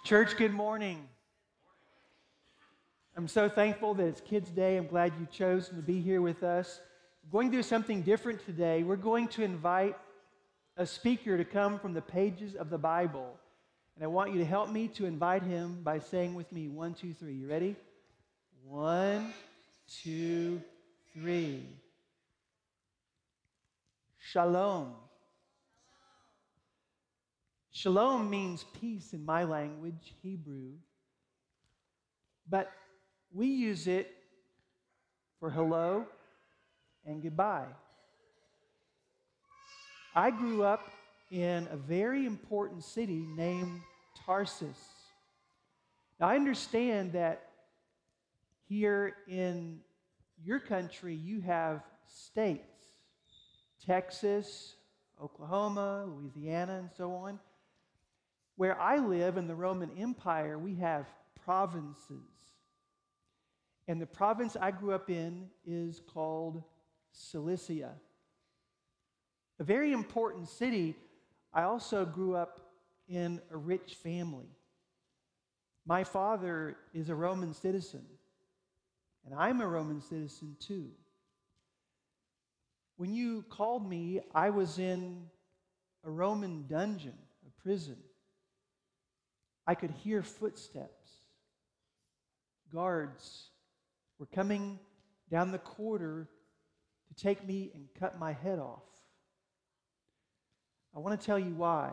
Church, good morning. I'm so thankful that it's Kids Day. I'm glad you chose to be here with us. We're going to do something different today. We're going to invite a speaker to come from the pages of the Bible. And I want you to help me to invite him by saying with me, 1, 2, 3. You ready? 1, 2, 3. Shalom. Shalom means peace in my language, Hebrew. But we use it for hello and goodbye. I grew up in a very important city named Tarsus. Now, I understand that here in your country you have states, Texas, Oklahoma, Louisiana, and so on. Where I live in the Roman Empire, we have provinces. And the province I grew up in is called Cilicia. A very important city. I also grew up in a rich family. My father is a Roman citizen, and I'm a Roman citizen too. When you called me, I was in a Roman dungeon, a prison. I could hear footsteps. Guards were coming down the corridor to take me and cut my head off. I want to tell you why.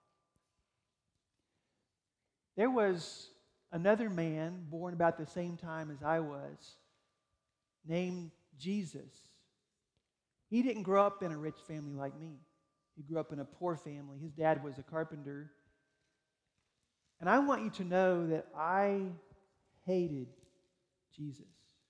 There was another man born about the same time as I was, named Jesus. He didn't grow up in a rich family like me. He grew up in a poor family. His dad was a carpenter. And I want you to know that I hated Jesus.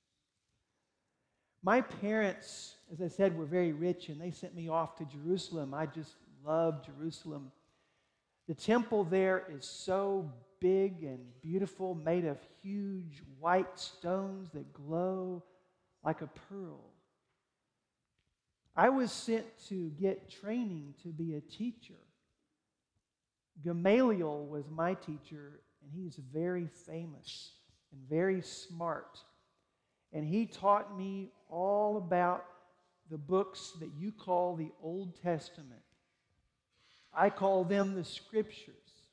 My parents, as I said, were very rich, and they sent me off to Jerusalem. I just loved Jerusalem. The temple there is so big and beautiful, made of huge white stones that glow like a pearl. I was sent to get training to be a teacher. Gamaliel was my teacher, and he's very famous and very smart. And he taught me all about the books that you call the Old Testament. I call them the Scriptures.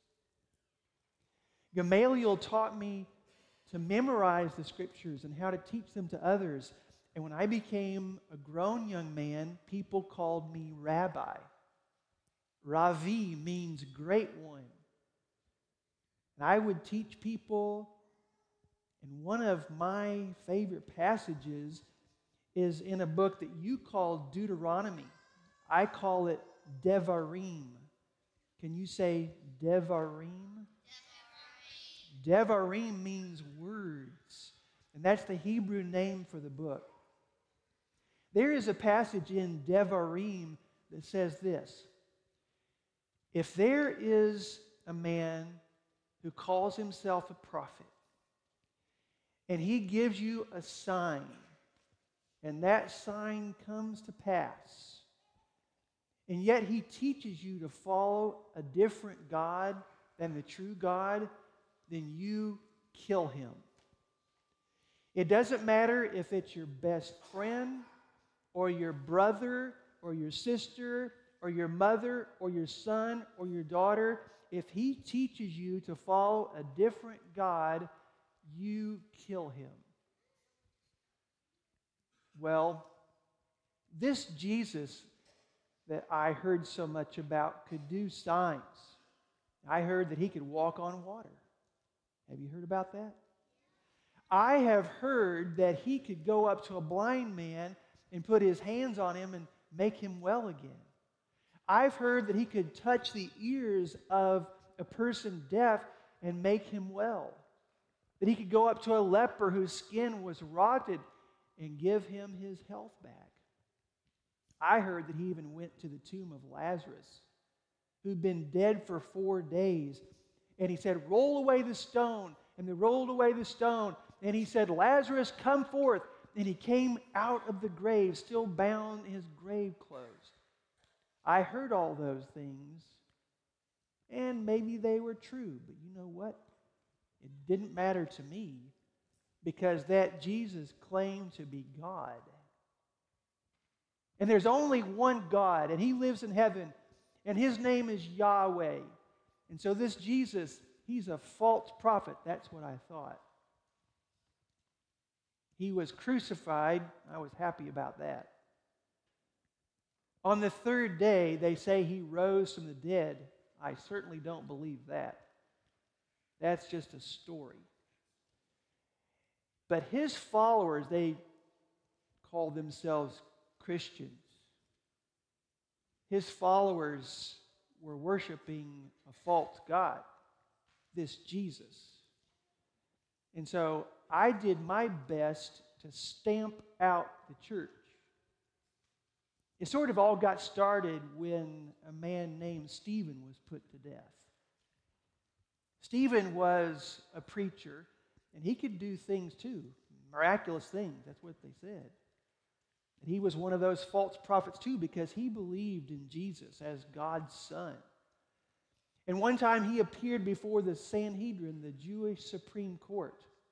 Gamaliel taught me to memorize the Scriptures and how to teach them to others. And when I became a grown young man, people called me Rabbi. Ravi means great one. And I would teach people, and one of my favorite passages is in a book that you call Deuteronomy. I call it Devarim. Can you say Devarim? Devarim means words, and that's the Hebrew name for the book. There is a passage in Devarim that says this: if there is a man who calls himself a prophet, and he gives you a sign, and that sign comes to pass, and yet he teaches you to follow a different God than the true God, then you kill him. It doesn't matter if it's your best friend, or your brother, or your sister, or your mother, or your son, or your daughter. If he teaches you to follow a different God, you kill him. Well, this Jesus that I heard so much about could do signs. I heard that he could walk on water. Have you heard about that? I have heard that he could go up to a blind man and put his hands on him and make him well again. I've heard that he could touch the ears of a person deaf and make him well. That he could go up to a leper whose skin was rotted and give him his health back. I heard that he even went to the tomb of Lazarus, who'd been dead for 4 days. And he said, roll away the stone. And they rolled away the stone. And he said, Lazarus, come forth. And he came out of the grave, still bound in his grave clothes. I heard all those things, and maybe they were true, but you know what? It didn't matter to me because that Jesus claimed to be God. And there's only one God, and he lives in heaven, and his name is Yahweh. And so this Jesus, he's a false prophet. That's what I thought. He was crucified. I was happy about that. On the third day, they say he rose from the dead. I certainly don't believe that. That's just a story. But his followers, they call themselves Christians. His followers were worshiping a false god, this Jesus. And so I did my best to stamp out the church. It sort of all got started when a man named Stephen was put to death. Stephen was a preacher, and he could do things too, miraculous things. That's what they said. And he was one of those false prophets too because he believed in Jesus as God's son. And one time he appeared before the Sanhedrin, the Jewish Supreme Court.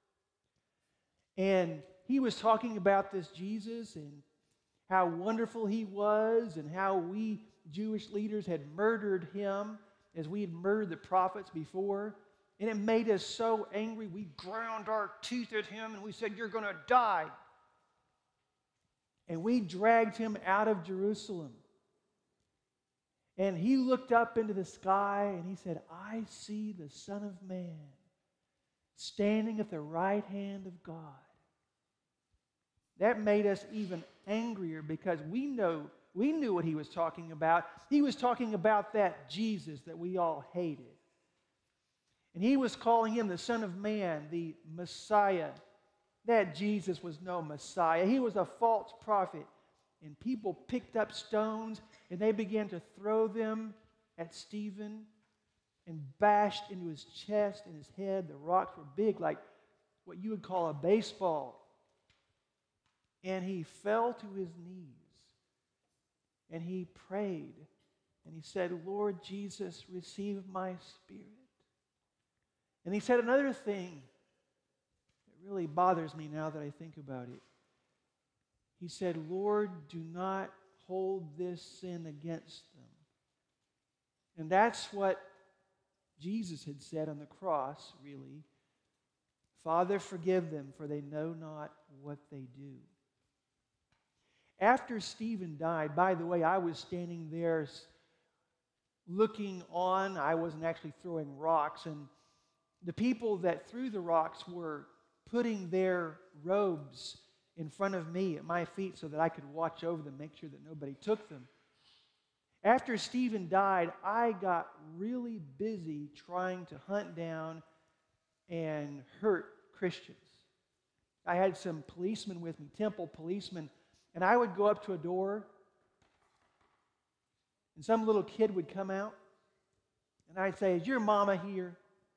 And he was talking about this Jesus and how wonderful he was and how we Jewish leaders had murdered him as we had murdered the prophets before. And it made us so angry, we ground our teeth at him and we said, "You're going to die." And we dragged him out of Jerusalem. And he looked up into the sky and he said, "I see the Son of Man standing at the right hand of God." That made us even angrier because we knew what he was talking about. He was talking about that Jesus that we all hated. And he was calling him the Son of Man, the Messiah. That Jesus was no Messiah. He was a false prophet. And people picked up stones and they began to throw them at Stephen and bashed into his chest and his head. The rocks were big, like what you would call a baseball. And he fell to his knees and he prayed and he said, "Lord Jesus, receive my spirit." And he said another thing that really bothers me now that I think about it. He said, "Lord, do not hold this sin against them." And that's what Jesus had said on the cross, really. "Father, forgive them, for they know not what they do." After Stephen died, by the way, I was standing there looking on. I wasn't actually throwing rocks. And the people that threw the rocks were putting their robes in front of me at my feet so that I could watch over them, make sure that nobody took them. After Stephen died, I got really busy trying to hunt down and hurt Christians. I had some policemen with me, temple policemen, and I would go up to a door, and some little kid would come out, and I'd say, "Is your mama here?"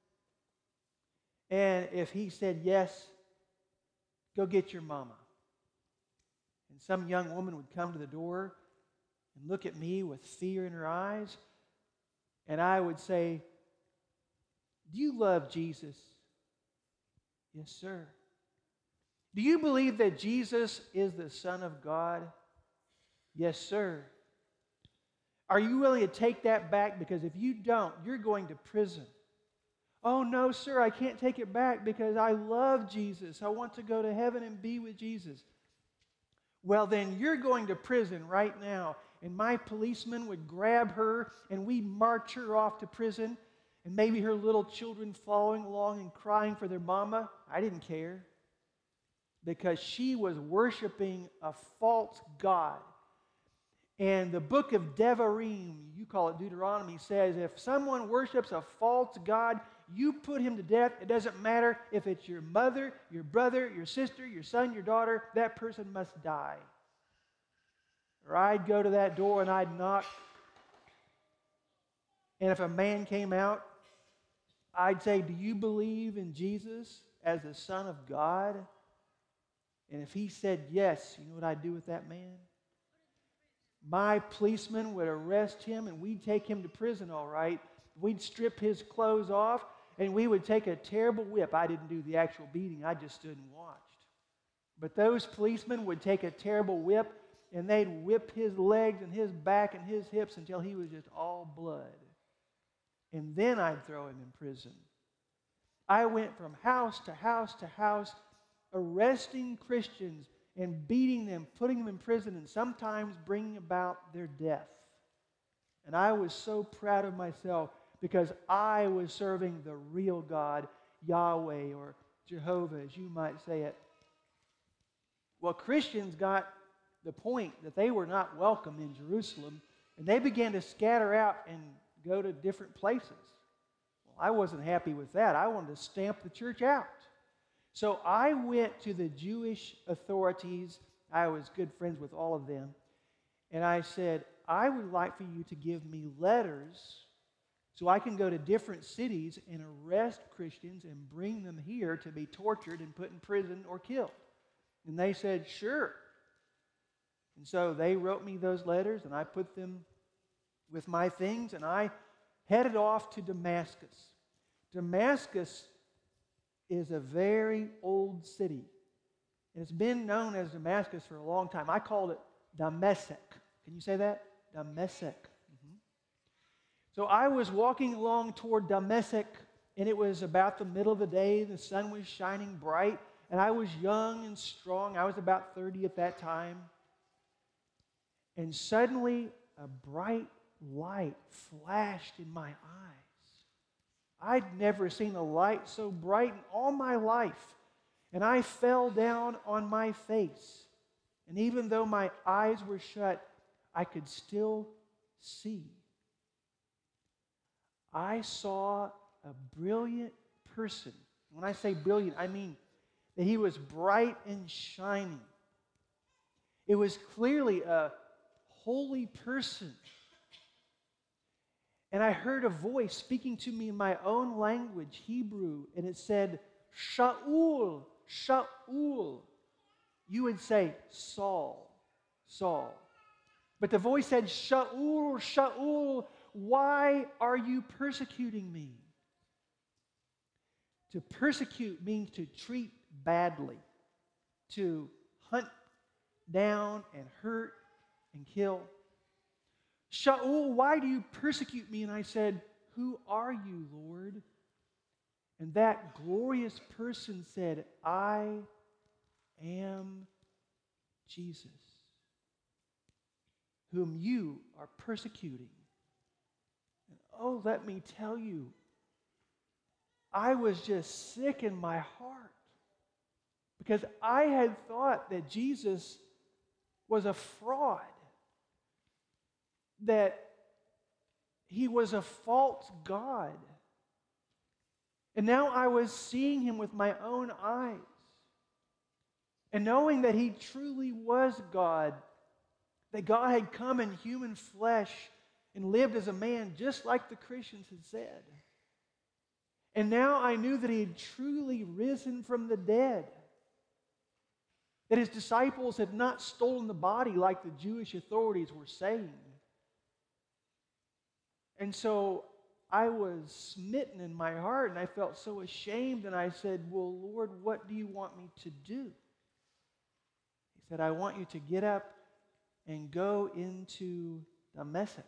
And if he said yes, "Go get your mama." And some young woman would come to the door and look at me with fear in her eyes, and I would say, "Do you love Jesus?" "Yes, sir." "Do you believe that Jesus is the Son of God?" "Yes, sir." "Are you willing to take that back? Because if you don't, you're going to prison." "Oh, no, sir, I can't take it back because I love Jesus. I want to go to heaven and be with Jesus." "Well, then you're going to prison right now." And my policeman would grab her and we'd march her off to prison. And maybe her little children following along and crying for their mama. I didn't care. Because she was worshiping a false god. And the book of Devarim, you call it Deuteronomy, says if someone worships a false god, you put him to death. It doesn't matter if it's your mother, your brother, your sister, your son, your daughter, that person must die. Or I'd go to that door and I'd knock. And if a man came out, I'd say, "Do you believe in Jesus as the Son of God?" And if he said yes, you know what I'd do with that man? My policeman would arrest him and we'd take him to prison, all right. We'd strip his clothes off and we would take a terrible whip. I didn't do the actual beating. I just stood and watched. But those policemen would take a terrible whip, and they'd whip his legs and his back and his hips until he was just all blood. And then I'd throw him in prison. I went from house to house to house, arresting Christians and beating them, putting them in prison, and sometimes bringing about their death. And I was so proud of myself because I was serving the real God, Yahweh, or Jehovah, as you might say it. Well, Christians got the point that they were not welcome in Jerusalem, and they began to scatter out and go to different places. Well, I wasn't happy with that. I wanted to stamp the church out. So I went to the Jewish authorities. I was good friends with all of them. And I said, I would like for you to give me letters so I can go to different cities and arrest Christians and bring them here to be tortured and put in prison or killed. And they said, sure. And so they wrote me those letters, and I put them with my things, and I headed off to Damascus. Damascus is a very old city. And it's been known as Damascus for a long time. I called it Damascus. Can you say that? Damascus. So I was walking along toward Damascus, and it was about the middle of the day. The sun was shining bright, and I was young and strong. I was about 30 at that time. And suddenly, a bright light flashed in my eyes. I'd never seen a light so bright in all my life. And I fell down on my face. And even though my eyes were shut, I could still see. I saw a brilliant person. When I say brilliant, I mean that he was bright and shining. It was clearly a holy person. And I heard a voice speaking to me in my own language, Hebrew, and it said, Shaul, Shaul. You would say, Saul, Saul. But the voice said, Shaul, Shaul, why are you persecuting me? To persecute means to treat badly, to hunt down and hurt and kill. Shaul, why do you persecute me? And I said, who are you, Lord? And that glorious person said, I am Jesus, whom you are persecuting. And oh, let me tell you, I was just sick in my heart because I had thought that Jesus was a fraud, that he was a false God. And now I was seeing him with my own eyes and knowing that he truly was God, that God had come in human flesh and lived as a man just like the Christians had said. And now I knew that he had truly risen from the dead, that his disciples had not stolen the body like the Jewish authorities were saying. And so I was smitten in my heart, and I felt so ashamed, and I said, well, Lord, what do you want me to do? He said, I want you to get up and go into Damascus,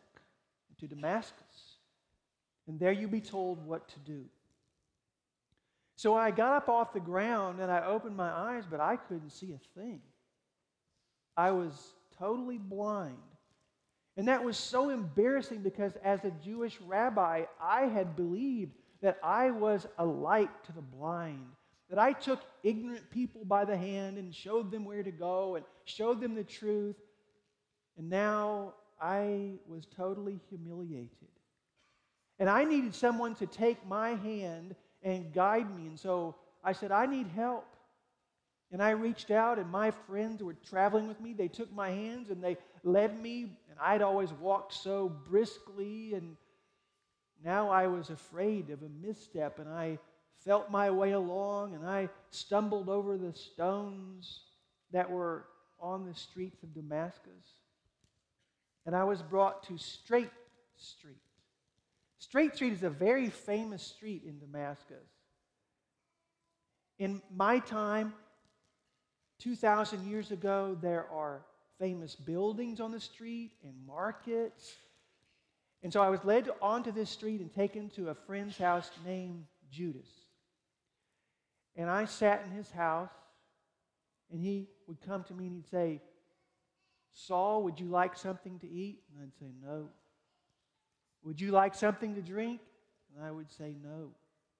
and there you'll be told what to do. So I got up off the ground, and I opened my eyes, but I couldn't see a thing. I was totally blind. And that was so embarrassing because as a Jewish rabbi, I had believed that I was a light to the blind, that I took ignorant people by the hand and showed them where to go and showed them the truth. And now I was totally humiliated. And I needed someone to take my hand and guide me. And so I said, I need help. And I reached out, and my friends who were traveling with me, they took my hands and they led me. And I'd always walked so briskly, and now I was afraid of a misstep. And I felt my way along, and I stumbled over the stones that were on the streets of Damascus. And I was brought to Straight Street. Straight Street is a very famous street in Damascus. In my time, 2,000 years ago, there are famous buildings on the street and markets. And so I was led onto this street and taken to a friend's house named Judas. And I sat in his house, and he would come to me and he'd say, "Saul, would you like something to eat?" And I'd say, "No." "Would you like something to drink?" And I would say, "No."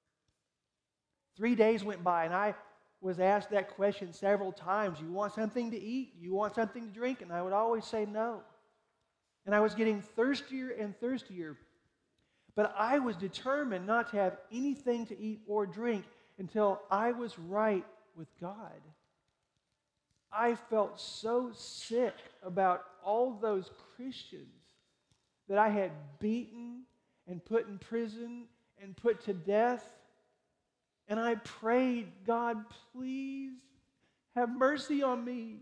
3 days went by, and I was asked that question several times. "You want something to eat? You want something to drink?" And I would always say no. And I was getting thirstier and thirstier. But I was determined not to have anything to eat or drink until I was right with God. I felt so sick about all those Christians that I had beaten and put in prison and put to death. And I prayed, "God, please have mercy on me."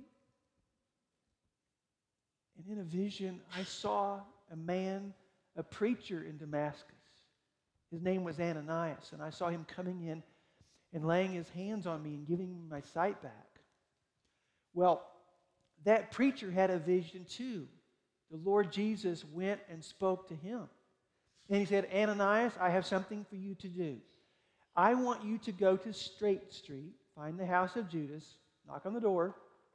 And in a vision, I saw a man, a preacher in Damascus. His name was Ananias, and I saw him coming in and laying his hands on me and giving me my sight back. Well, that preacher had a vision too. The Lord Jesus went and spoke to him. And he said, "Ananias, I have something for you to do. I want you to go to Straight Street, find the house of Judas, knock on the door,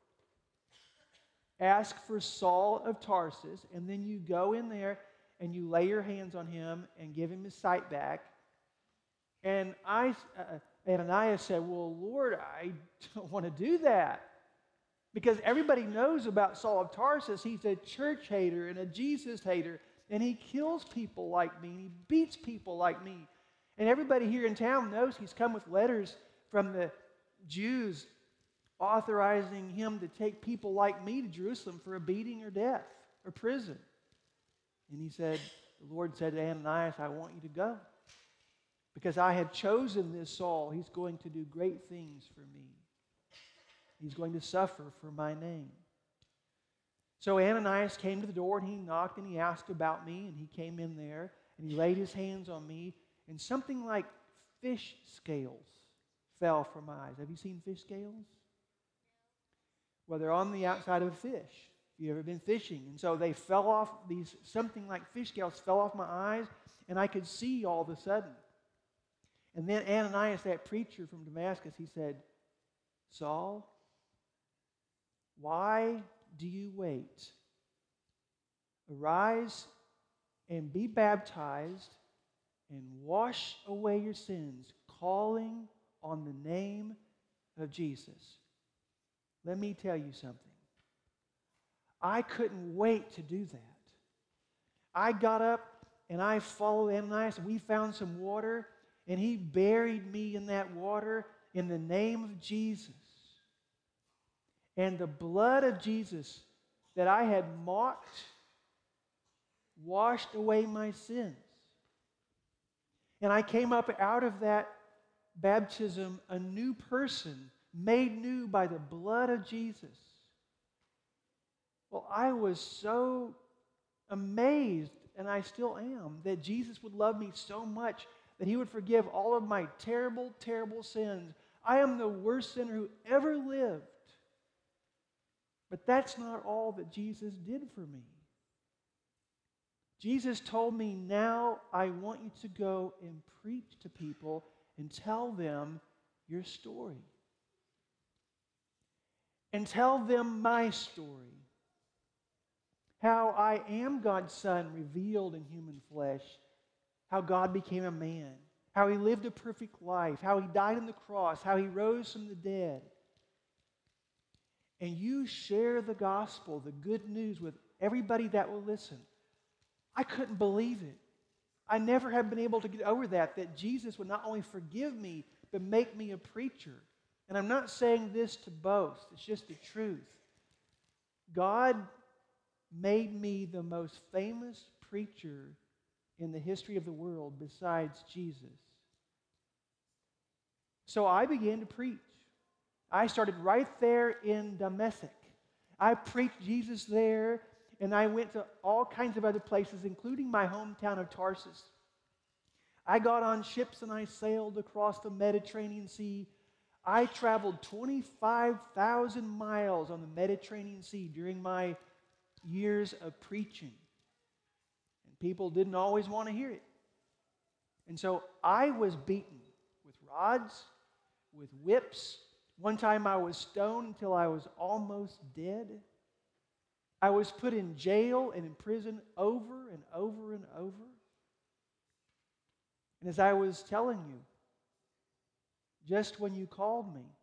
ask for Saul of Tarsus, and then you go in there and you lay your hands on him and give him his sight back." And Ananias said, "Well, Lord, I don't want to do that. Because everybody knows about Saul of Tarsus. He's a church hater and a Jesus hater. And he kills people like me. And he beats people like me. And everybody here in town knows he's come with letters from the Jews authorizing him to take people like me to Jerusalem for a beating or death or prison." And he said, the Lord said to Ananias, "I want you to go. Because I have chosen this Saul. He's going to do great things for me. He's going to suffer for my name." So Ananias came to the door and he knocked and he asked about me, and he came in there and he laid his hands on me, and something like fish scales fell from my eyes. Have you seen fish scales? Well, they're on the outside of a fish. If you've ever been fishing. And so they fell off, something like fish scales fell off my eyes, and I could see all of a sudden. And then Ananias, that preacher from Damascus, he said, "Saul, why do you wait? Arise and be baptized and wash away your sins, calling on the name of Jesus." Let me tell you something. I couldn't wait to do that. I got up and I followed Ananias, and we found some water, and he buried me in that water in the name of Jesus. And the blood of Jesus that I had mocked washed away my sins. And I came up out of that baptism a new person, made new by the blood of Jesus. Well, I was so amazed, and I still am, that Jesus would love me so much that he would forgive all of my terrible, terrible sins. I am the worst sinner who ever lived. But that's not all that Jesus did for me. Jesus told me, "Now I want you to go and preach to people and tell them your story. And tell them my story. How I am God's Son revealed in human flesh. How God became a man. How he lived a perfect life. How he died on the cross. How he rose from the dead. And you share the gospel, the good news, with everybody that will listen." I couldn't believe it. I never have been able to get over that Jesus would not only forgive me, but make me a preacher. And I'm not saying this to boast. It's just the truth. God made me the most famous preacher in the history of the world besides Jesus. So I began to preach. I started right there in Damascus. I preached Jesus there, and I went to all kinds of other places, including my hometown of Tarsus. I got on ships and I sailed across the Mediterranean Sea. I traveled 25,000 miles on the Mediterranean Sea during my years of preaching. And people didn't always want to hear it. And so I was beaten with rods, with whips. One time I was stoned until I was almost dead. I was put in jail and in prison over and over and over. And as I was telling you, just when you called me,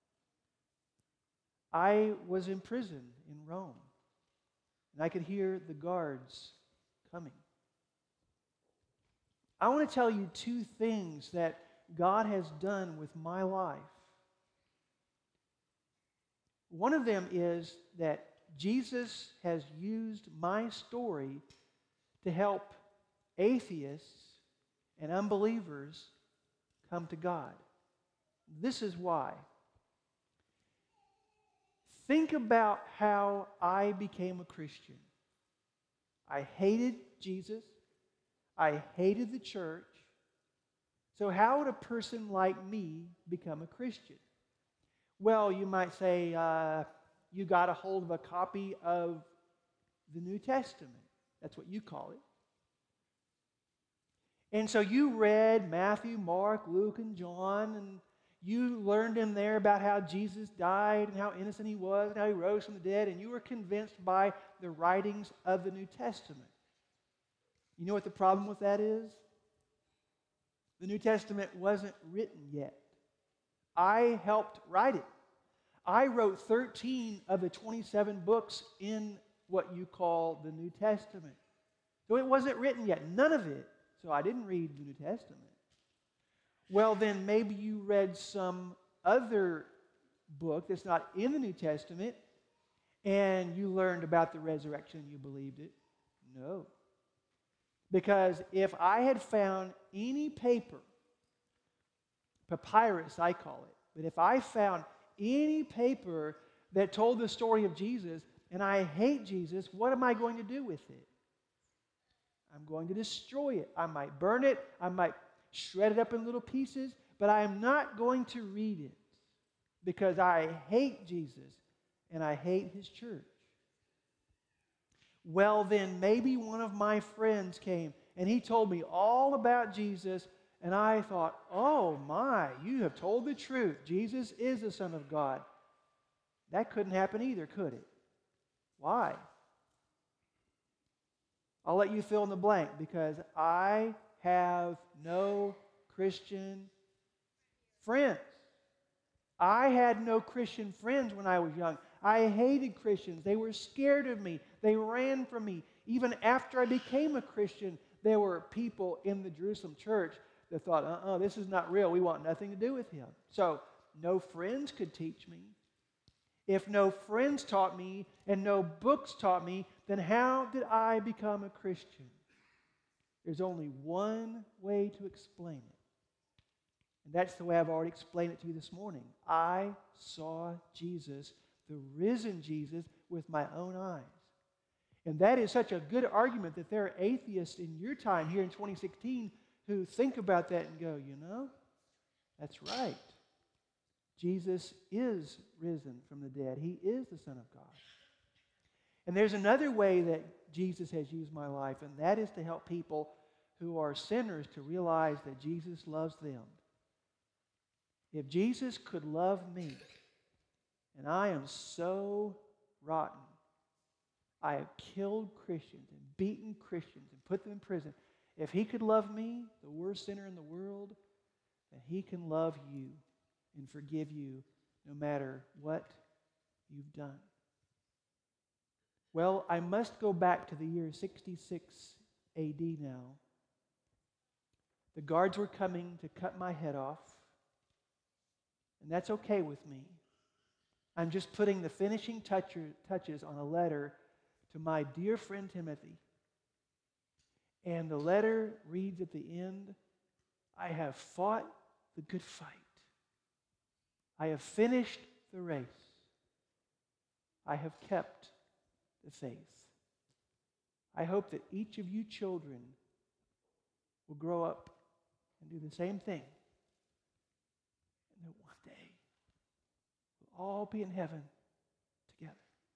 I was in prison in Rome. And I could hear the guards coming. I want to tell you two things that God has done with my life. One of them is that Jesus has used my story to help atheists and unbelievers come to God. This is why. Think about how I became a Christian. I hated Jesus. I hated the church. So how would a person like me become a Christian? Well, you might say you got a hold of a copy of the New Testament. That's what you call it. And so you read Matthew, Mark, Luke, and John, and you learned in there about how Jesus died and how innocent he was and how he rose from the dead, and you were convinced by the writings of the New Testament. You know what the problem with that is? The New Testament wasn't written yet. I helped write it. I wrote 13 of the 27 books in what you call the New Testament. So it wasn't written yet, none of it. So I didn't read the New Testament. Well, then maybe you read some other book that's not in the New Testament and you learned about the resurrection and you believed it. No. Because if I had found any paper, papyrus I call it, but if I found any paper that told the story of Jesus and I hate Jesus, what am I going to do with it? I'm going to destroy it. I might burn it. I might shred it up in little pieces, but I am not going to read it because I hate Jesus and I hate his church. Well, then maybe one of my friends came and he told me all about Jesus, and I thought, oh my, you have told the truth. Jesus is the Son of God. That couldn't happen either, could it? Why? I'll let you fill in the blank, because I have no Christian friends. I had no Christian friends when I was young. I hated Christians. They were scared of me. They ran from me. Even after I became a Christian, there were people in the Jerusalem church that thought, this is not real. We want nothing to do with him. So no friends could teach me. If no friends taught me and no books taught me, then how did I become a Christian? There's only one way to explain it. And that's the way I've already explained it to you this morning. I saw Jesus, the risen Jesus, with my own eyes. And that is such a good argument that there are atheists in your time here in 2016 who think about that and go, that's right. Jesus is risen from the dead. He is the Son of God. And there's another way that Jesus has used my life, and that is to help people who are sinners to realize that Jesus loves them. If Jesus could love me, and I am so rotten, I have killed Christians and beaten Christians and put them in prison. If he could love me, the worst sinner in the world, then he can love you and forgive you no matter what you've done. Well, I must go back to the year 66 AD now. The guards were coming to cut my head off, and that's okay with me. I'm just putting the finishing touches on a letter to my dear friend Timothy. And the letter reads at the end, I have fought the good fight. I have finished the race. I have kept the faith. I hope that each of you children will grow up and do the same thing. And that one day we'll all be in heaven together.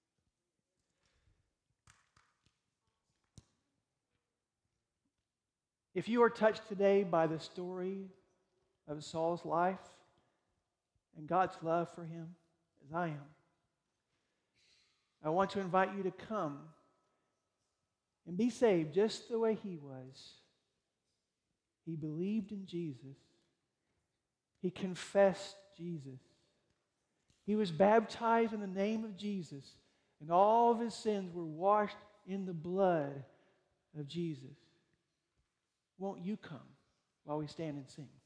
If you are touched today by the story of Saul's life and God's love for him, as I am, I want to invite you to come and be saved just the way he was. He believed in Jesus. He confessed Jesus. He was baptized in the name of Jesus, and all of his sins were washed in the blood of Jesus. Won't you come while we stand and sing?